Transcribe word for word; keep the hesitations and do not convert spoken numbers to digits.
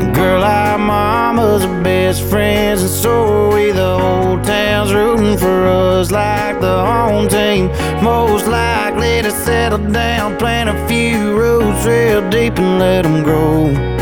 Girl, our mama's our best friends, and so are we. The whole town's rooting for us like the home team. Most likely to settle down, plant a few roots real deep and let them grow.